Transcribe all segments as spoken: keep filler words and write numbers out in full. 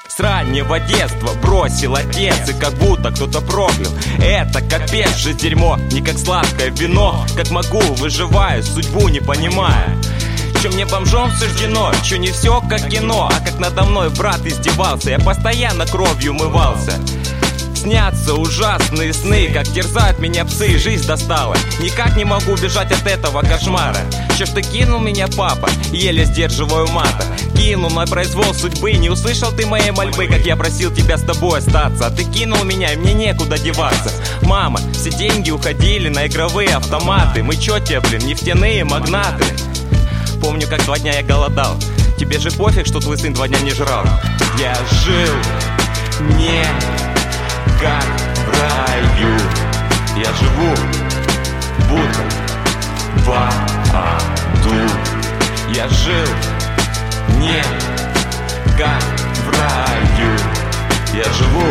С раннего детства бросил отец, и как будто кто-то проклял. Это капец же дерьмо, не как сладкое вино. Как могу, выживаю, судьбу не понимая. Че мне бомжом суждено, че не все как кино. А как надо мной брат издевался, я постоянно кровью умывался. Снятся ужасные сны, как терзают меня псы, жизнь достала. Никак не могу убежать от этого кошмара. Че ж ты кинул меня, папа, еле сдерживаю мата. Кинул на произвол судьбы, не услышал ты моей мольбы, как я просил тебя с тобой остаться. А ты кинул меня, и мне некуда деваться. Мама, все деньги уходили на игровые автоматы. Мы чё те, блин, нефтяные магнаты. Помню, как два дня я голодал. Тебе же пофиг, что твой сын два дня не жрал. Я жил не как в раю. Я живу будто в аду. Я жил не как в раю. Я живу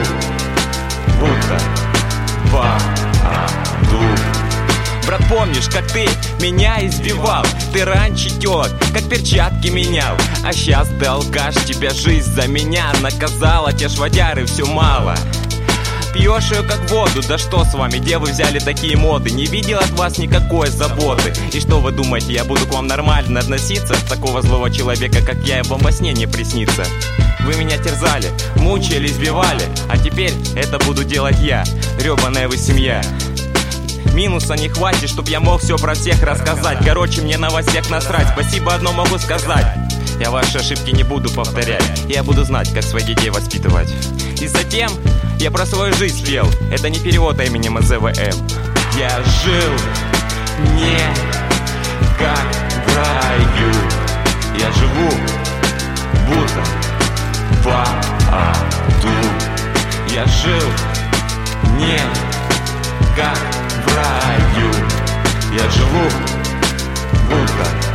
будто в аду. Брат, помнишь, как ты меня избивал? Ты раньше тёт, как перчатки менял. А щас ты алкаш, тебя жизнь за меня наказала. Те ж водяры все мало. Пьешь ее как воду, да что с вами, где вы взяли такие моды? Не видел от вас никакой заботы. И что вы думаете, я буду к вам нормально относиться? Такого злого человека, как я, и вам во сне не приснится. Вы меня терзали, мучили, избивали, а теперь это буду делать я. Рёбаная вы семья. Минуса не хватит, чтоб я мог все про всех рассказать. Короче, мне на вас всех насрать. Спасибо одно могу сказать: я ваши ошибки не буду повторять. Я буду знать, как своих детей воспитывать. И затем я про свою жизнь пел. Это не перевод именем З В М. Я жил не как в раю. Я живу будто в аду. Я жил не как в раю. Я живу будто